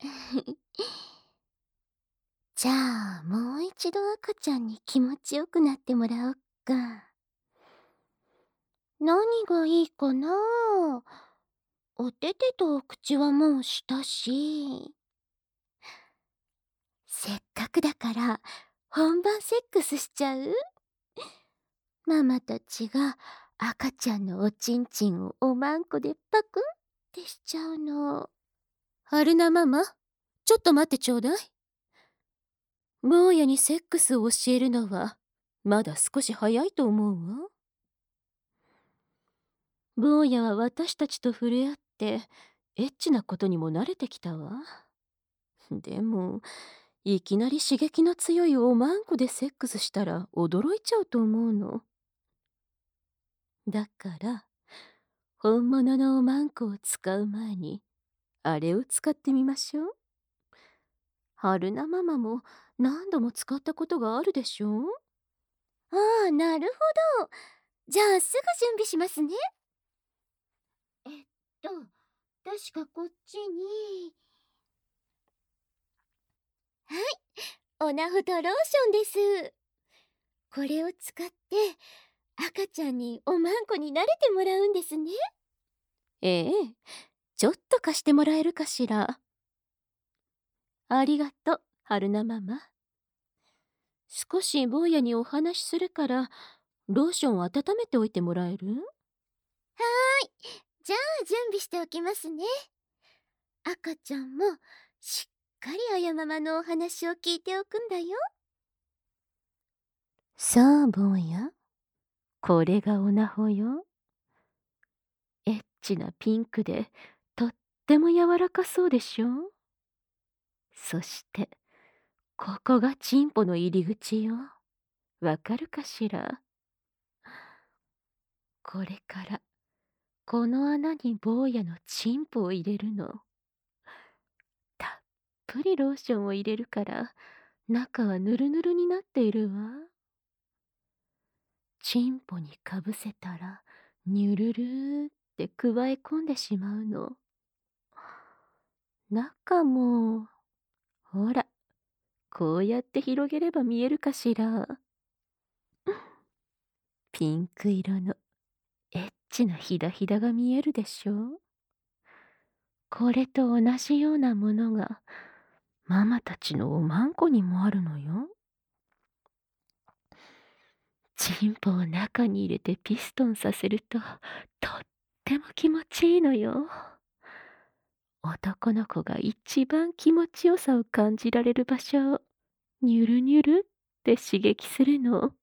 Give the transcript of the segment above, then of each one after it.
じゃあ、もう一度赤ちゃんに気持ちよくなってもらおっか。何がいいかな。おててとお口はもうしたし。せっかくだから、本番セックスしちゃう？ママたちが赤ちゃんのおちんちんをおまんこでパクンってしちゃうの。春菜ママ、ちょっと待ってちょうだい。坊やにセックスを教えるのは、まだ少し早いと思うわ。坊やは私たちと触れ合って、エッチなことにも慣れてきたわ。でも、いきなり刺激の強いおまんこでセックスしたら驚いちゃうと思うの。だから、本物のおまんこを使う前に、あれを使ってみましょう。春菜ママも何度も使ったことがあるでしょ？ああ、なるほど。じゃあすぐ準備しますね。えっと、確かこっちに。はい、オナホとローションです。これを使って赤ちゃんにおまんこに慣れてもらうんですね。ええ、ちょっと貸してもらえるかしら。ありがとう、春菜ママ。少し坊やにお話しするから、ローションを温めておいてもらえる？はーい。じゃあ準備しておきますね。赤ちゃんもしっかり親ママのお話を聞いておくんだよ。さあ、坊や。これがオナホよ。エッチなピンクで、とっても柔らかそうでしょ？そして、ここがチンポの入り口よ。わかるかしら？これから、この穴に坊やのチンポを入れるの。たっぷりローションを入れるから、中はヌルヌルになっているわ。チンポにかぶせたら、ニュルルーって加え込んでしまうの。中も、ほら、こうやって広げれば見えるかしら。ピンク色のエッチなひだひだが見えるでしょ？これと同じようなものがママたちのおまんこにもあるのよ。チンポを中に入れてピストンさせるととっても気持ちいいのよ。男の子が一番気持ちよさを感じられる場所をニュルニュルって刺激するの。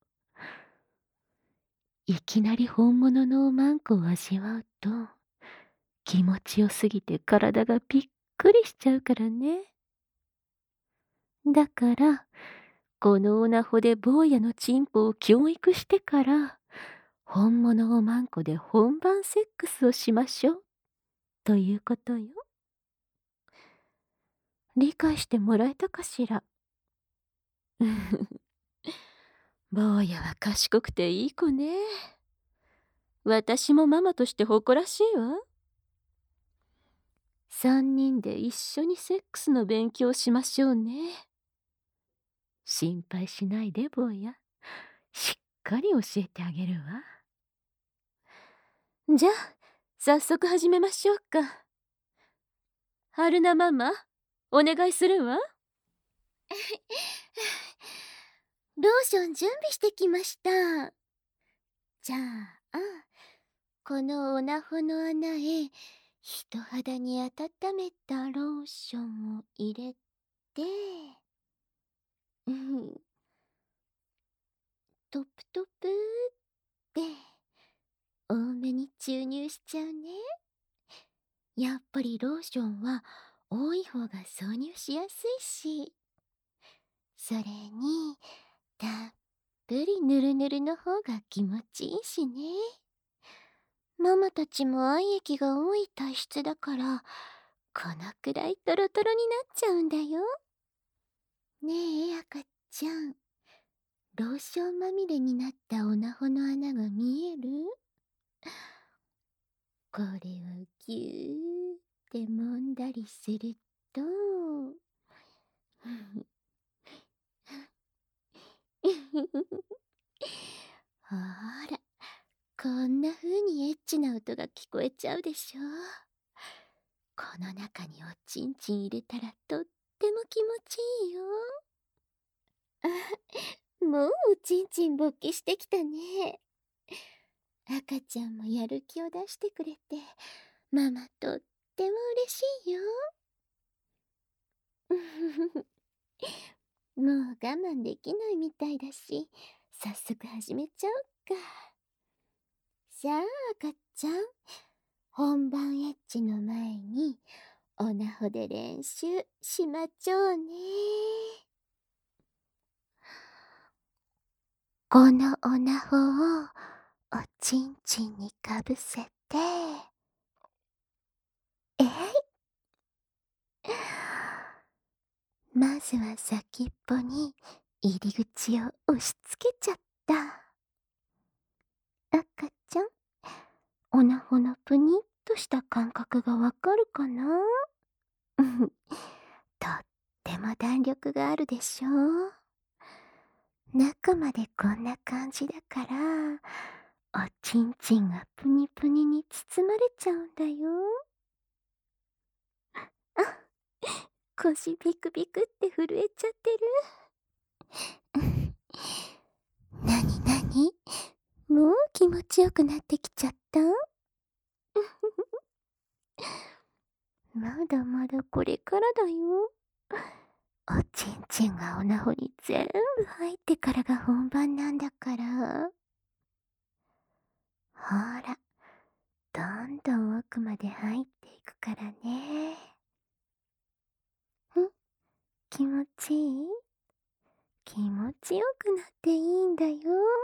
いきなり本物のおまんこを味わうと気持ちよすぎて体がびっくりしちゃうからね。だから、このオナホで坊やのチンポを教育してから、本物おまんこで本番セックスをしましょう。ということよ。理解してもらえたかしら。坊やは賢くていい子ね。私もママとして誇らしいわ。三人で一緒にセックスの勉強しましょうね。心配しないで、坊や。しっかり教えてあげるわ。じゃあ、早速始めましょうか。春菜ママ、お願いするわ。ローション準備してきました。じゃあ、このオナホの穴へ人肌に温めたローションを入れて、うん、トップトップって多めに注入しちゃうね。やっぱりローションは多い方が挿入しやすいし、それにたっぷりぬるぬるの方が気持ちいいしね。ママたちも愛液が多い体質だから、このくらいトロトロになっちゃうんだよ。ねえ赤ちゃん、ローションまみれになったオナホの穴が見える？これをギューって揉んだりするど。ほら、こんな風にエッチな音が聞こえちゃうでしょ。この中におちんちん入れたらとっても気持ちいいよ。もうおちんちん勃起してきたね。赤ちゃんもやる気を出してくれて、ママとっても嬉しいよ。もう我慢できないみたいだし、早速始めちゃおうか。さあ赤ちゃん、本番エッチの前におなほで練習しまちょうね。このおなほをおちんちんにかぶせて、えい。まずは先っぽに入り口を押し付けちゃった。赤ちゃん、おなほのぷにっとした感覚がわかるかな？とっても弾力があるでしょう。中までこんな感じだから、おちんちんがぷにぷにに包まれちゃうんだよ。あ、腰ビクビクって震えちゃってる。なになに？もう気持ちよくなってきちゃった？まだまだこれからだよ。おちんちんがおなほに全部入ってからが本番なんだから。ほら、どんどん奥まで入っていくからね。気持ちいい？気持ちよくなっていいんだよ。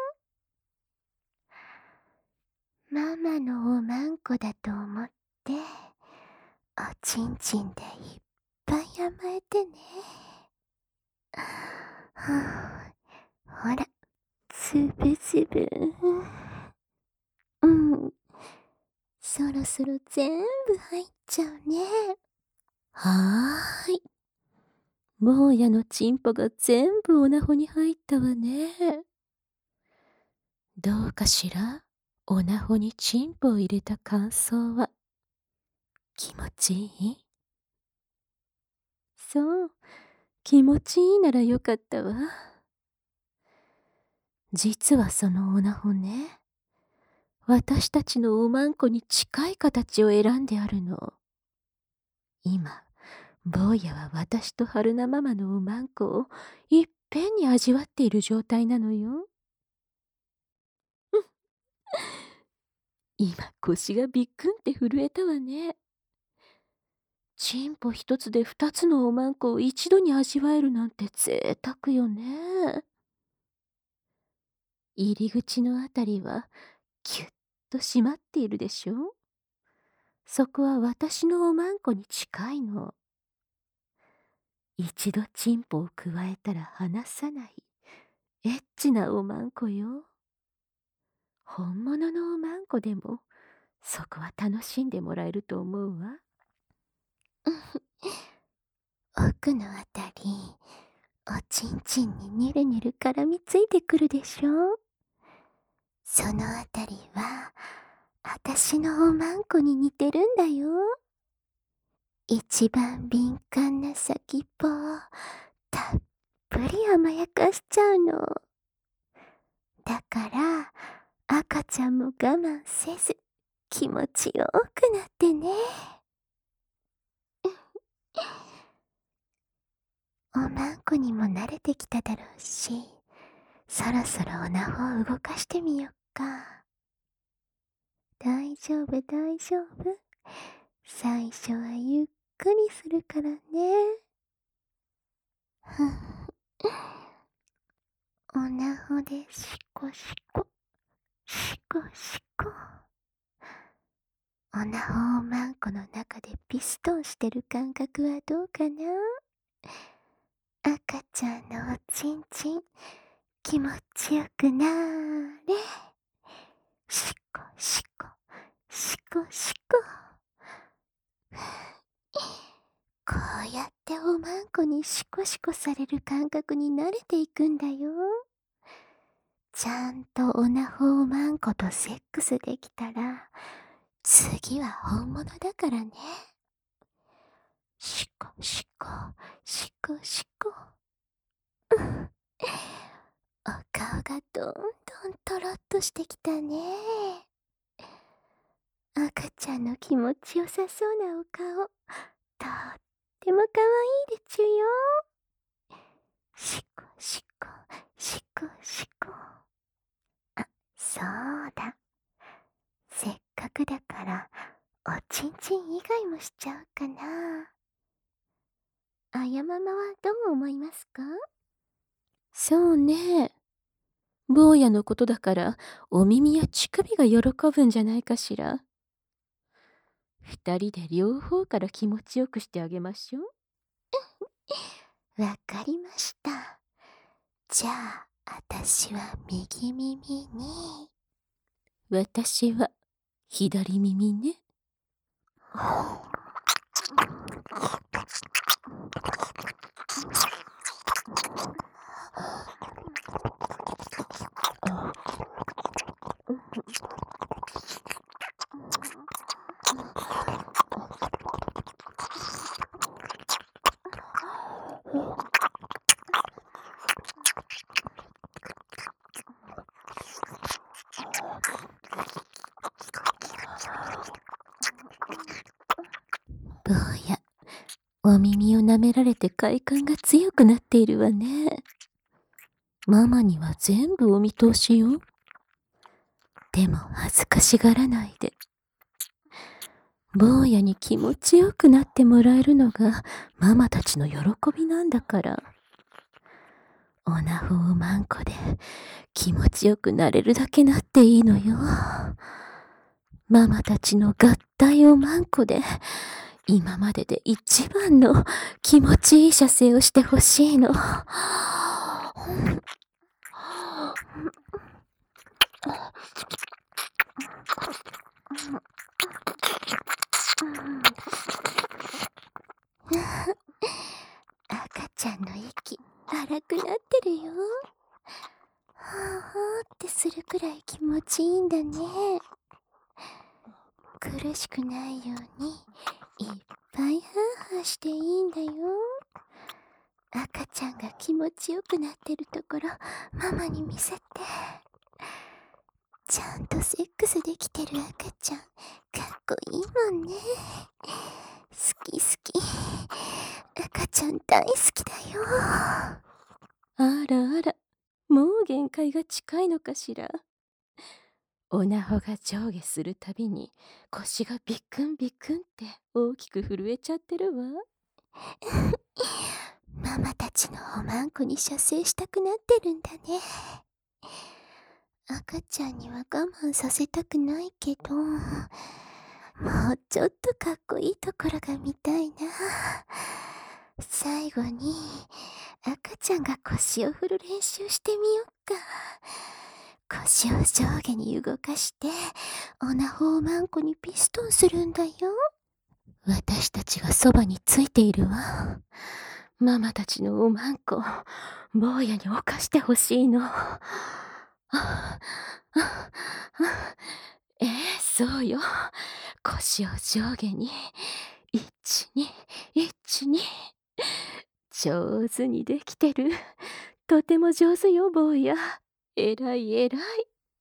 ママのおまんこだと思って、おちんちんでいっぱい甘えてね。はあ、ほら、つぶつぶ。うん。そろそろ全部入っちゃうね。はーい。坊やのチンポが全部おなほに入ったわね。どうかしら？おなほにチンポを入れた感想は。気持ちいい？そう、気持ちいいならよかったわ。実はそのおなほね、私たちのおまんこに近い形を選んであるの。今、坊やは私と春菜ママのおまんこをいっぺんに味わっている状態なのよ。今腰がびっくんって震えたわね。チンポ一つで二つのおまんこを一度に味わえるなんて贅沢よね。入り口のあたりはキュッと締まっているでしょ。そこは私のおまんこに近いの。一度チンポをくわえたら離さないエッチなおまんこよ。本物のおまんこでもそこは楽しんでもらえると思うわ。奥のあたり、おちんちんにニュルニュル絡みついてくるでしょ。そのあたりは、あたしのおまんこに似てるんだよ。一番敏感な先っぽをたっぷり甘やかしちゃうの。だから、赤ちゃんも我慢せず、気持ちよくなってね。おまんこにも慣れてきただろうし、そろそろおなほを動かしてみよっか。大丈夫大丈夫。最初はゆっくりするからね。ふん。おなほでしこしこ、しこしこ。おなほをまんこの中でピストンしてる感覚はどうかな？赤ちゃんのおちんちん、気持ちよくなーれ。しこしこ、しこしこ。こうやっておまんこにシコシコされる感覚に慣れていくんだよ。ちゃんとオナホおまんことセックスできたら、次は本物だからね。シコシコ、シコシコ。お顔がどんどんとろっとしてきたね。赤ちゃんの気持ちよさそうなお顔、とってもかわいいでちゅよ。シコシコ、シコシコ。あ、そうだ。せっかくだから、おちんちん以外もしちゃうかな。あやままはどう思いますか？ そうね。坊やのことだから、お耳や乳首が喜ぶんじゃないかしら。二人で両方から気持ちよくしてあげましょう。 わかりました。じゃあ、あたしは右耳に。 私は左耳ね。坊や、お耳を舐められて快感が強くなっているわね。ママには全部お見通しよ。でも恥ずかしがらないで。坊やに気持ちよくなってもらえるのがママたちの喜びなんだから。オナホをマンコで気持ちよくなれるだけなっていいのよ。ママたちの合体をマンコで今までで一番の気持ちいい射精をしてほしいの。 赤ちゃんの息、荒くなってるよ。はぁはぁってするくらい気持ちいいんだね。苦しくないように、いっぱいハーハーしていいんだよ。赤ちゃんが気持ちよくなってるところ、ママに見せて。ちゃんとセックスできてる赤ちゃん、かっこいいもんね。好き好き。赤ちゃん大好きだよ。 あらあら、もう限界が近いのかしら。おなほが上下するたびに腰がビクンビクンって大きく震えちゃってるわ。 ママたちのおまんこに射精したくなってるんだね。赤ちゃんには我慢させたくないけど、もうちょっとかっこいいところが見たいな。最後に赤ちゃんが腰を振る練習してみよっか。腰を上下に動かしてオナホをマンコにピストンするんだよ。 私たちがそばについているわ。ママたちのおまんこ、坊やに犯してほしいの。そうよ。腰を上下に。1、2、1、2。上手にできてる。とても上手よ、坊や。えらいえらい。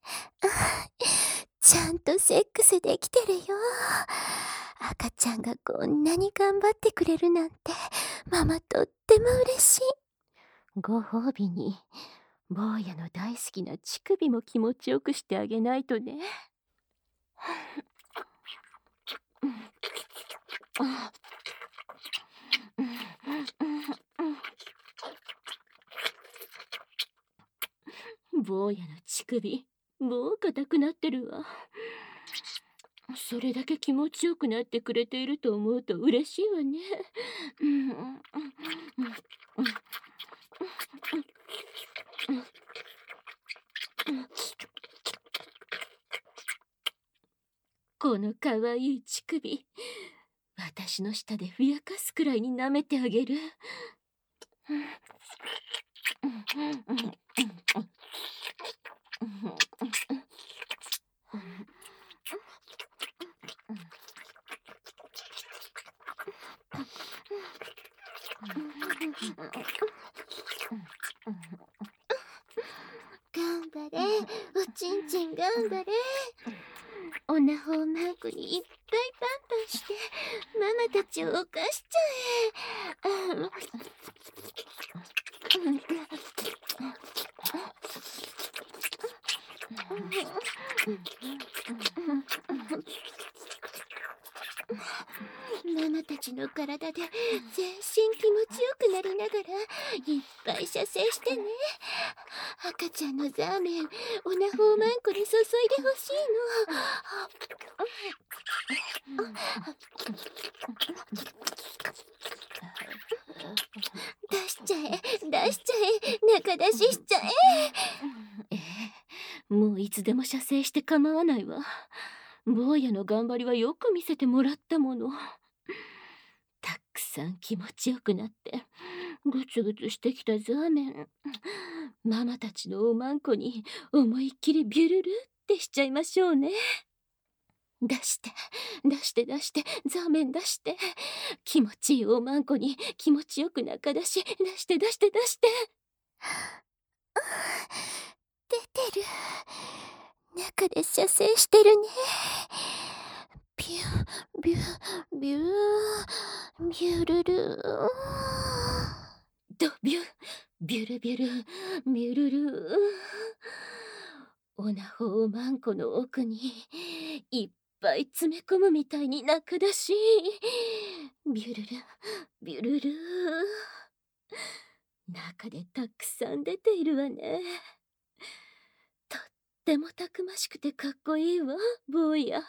ちゃんとセックスできてるよ。赤ちゃんがこんなに頑張ってくれるなんて、ママとっても嬉しい。 ご褒美に、坊やの大好きな乳首も気持ちよくしてあげないとね。坊やの乳首、もう硬くなってるわ。それだけ気持ちよくなってくれていると思うと嬉しいわね。このかわいい乳首、私足の下でふやかすくらいに舐めてあげる。 頑張れ、おちんちん頑張れ。オナホーマークにいっぱいパンパンしてママたちを犯しちゃえ。ママたちの体で全身気持ちよくなりながらいっぱい射精してね。赤ちゃんのザーメンオナホーマンコに注いでほしいの。出しちゃえ、出しちゃえ、中出ししちゃえ。 もういつでも射精して構わないわ。坊やの頑張りはよく見せてもらったもの。たくさん気持ちよくなってぐつぐつしてきたザーメン、ママたちのおまんこに思いっきりビュルルってしちゃいましょうね。出して出して出して、ザーメン出して、気持ちいいおまんこに気持ちよく中出し、出して出して出して。 出てる。中で射精してるね。ビュビュビュビュルル。 ドビュビュルビュルビュルル。オナホーマンコの奥にいっぱい詰め込むみたいに中出し、ビュルルビュルル。中でたくさん出ているわね。とってもたくましくてかっこいいわ、坊や。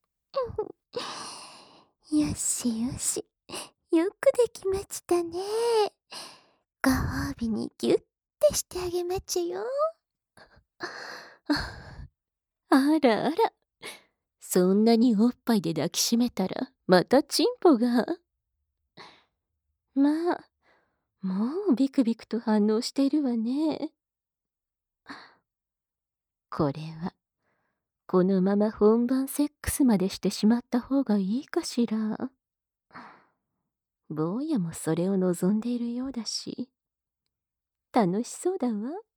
よしよし、よくできましたね。ご褒美にギュッてしてあげまちゅよ。 あらあら、そんなにおっぱいで抱きしめたらまたチンポが。まあ、もうビクビクと反応しているわね。これはこのまま本番セックスまでしてしまった方がいいかしら。坊やもそれを望んでいるようだし、楽しそうだわ。